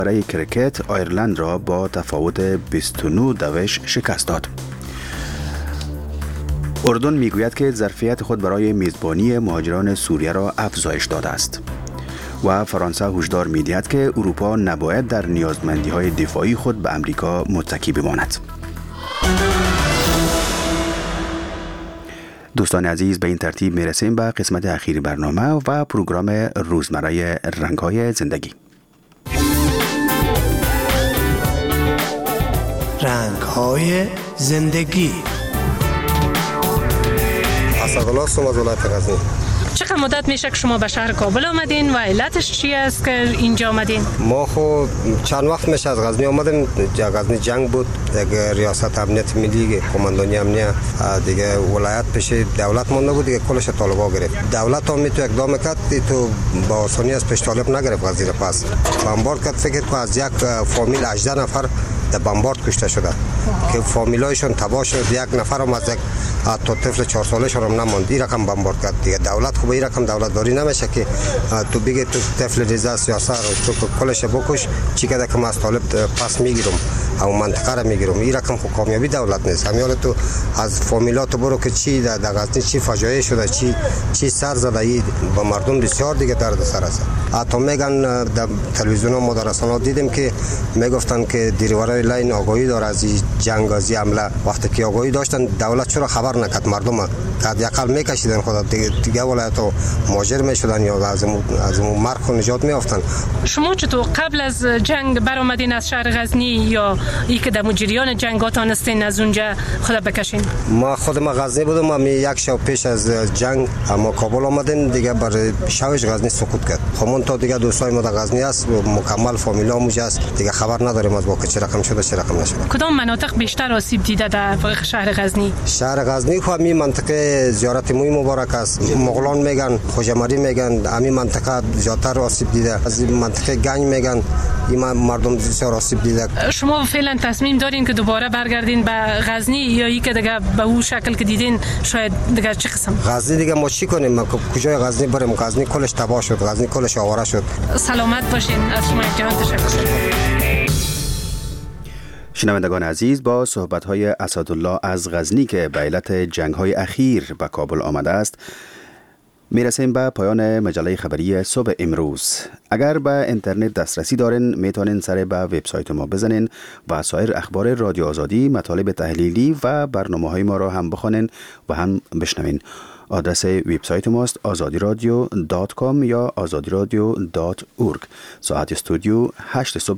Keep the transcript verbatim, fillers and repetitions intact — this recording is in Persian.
برای کرکت آیرلند را با تفاوت بیست و نه دوش شکست داد. اردن میگوید که ظرفیت خود برای میزبانی مهاجران سوریه را افزایش داده است. و فرانسه هشدار می‌دهد که اروپا نباید در نیازمندی‌های دفاعی خود به امریکا متکی بماند. دوستان عزیز، به این ترتیب میرسیم به قسمت اخیر برنامه و پروگرام روزمره رنگ‌های زندگی. رنگ‌های زندگی. اسدالله هستم از ولایت غزنی. چقدر مدت میشه که شما به شهر کابل آمدین و علتش چی است که اینجا آمدین؟ ما خو چند وقت میشه از غزنی آمدیم. غزنی جنگ بود، دیگه ریاست امنیت ملی، کماندانی امنیت دیگه ولایت پیش دولت مونده بود، دیگه کلش طالبا گرفت. دولت هم تو اقدام کرد تو با آسانی از پیش طالب نگرفت. غزیر پس بمبارد کرد. فکر کنم از یک فامیل هجده نفر در بمبارد کشته شده که فامیلایشون تباه شد. یک نفر هم از یک تا طفل چهار سالشون هم نماند. این رقم بمبارد کرد. دیگه دولت خوب این رقم دولت داری نمیشه که تو بگی تو طفل ریزه سیاست رو تو کلش بکش چی که که از طالب پس میگیرم او منطقه رو میگیرم. این رقم خو کامیابی دولت نیست. همیال تو از فامیلات برو که چی در غزنی چی فاجعه شده، چی چی سر زده، ای با مردم بسیار دیگه درد سر است. حتی میگن در تلویزیون و مدرسان دیدیم که میگفتن که دیرواره لاین آگاهی داره از جنگ از حمله. وقتی که آگاهی داشتن دولت چرا خبر نکرد مردم؟ که یکل میکشیدن خدا دیگه, دیگه ولایت مهاجر میشدن یا از از مرگ نجات میافتن. شما چطور قبل از جنگ برآمدین از شهر غزنی یا ای که در جریان جنگاتان هستین از اونجا خدا بکشین؟ ما خود ما غزنی بودم. ما یک شب پیش از جنگ ما کابل آمدیم. دیگه بر شوش غزنی سقوط کرد. خمون تا دیگه دوستای ما در غزنی است، مکمل فامیلا موجه است. دیگه خبر نداریم از واقع چه رقم شده چه رقم نشده. کدام مناطق بیشتر آسیب دیده در شهر غزنی؟ شهر غزنی خو می منطقه زیارت موی مبارک است. مغلان میگن، خوجمری میگن، همین منطقه زیادتر آسیب دیده. از این منطقه گنج میگن این مردم بسیار آسیب دیده. شما فعلا تصمیم دارین که دوباره برگردین به غزنی یا ای که دیگه به اون شکل که دیدین شاید دیگه چه قسم؟ غزنی دیگه ما چی کنیم؟ ما کجای غزنی بریم؟ غزنی کلش تباه شد، غزنی کلش آواره شد. سلامت باشین. از شما جان تشکر. شنوندگان عزیز، با صحبت‌های اسدالله از غزنی که به علت جنگ‌های اخیر به کابل آمده است میرسیم به پایان مجله خبری صبح امروز. اگر به اینترنت دسترسی دارین میتونین سر به وبسایت ما بزنین و سایر اخبار رادیو آزادی، مطالب تحلیلی و برنامه‌های ما را هم بخونین و هم بشنوین. آدرس وبسایت ماست آزادی رادیو دات کام یا آزادی رادیو دات اورگ. ساعت استودیو هشت صبح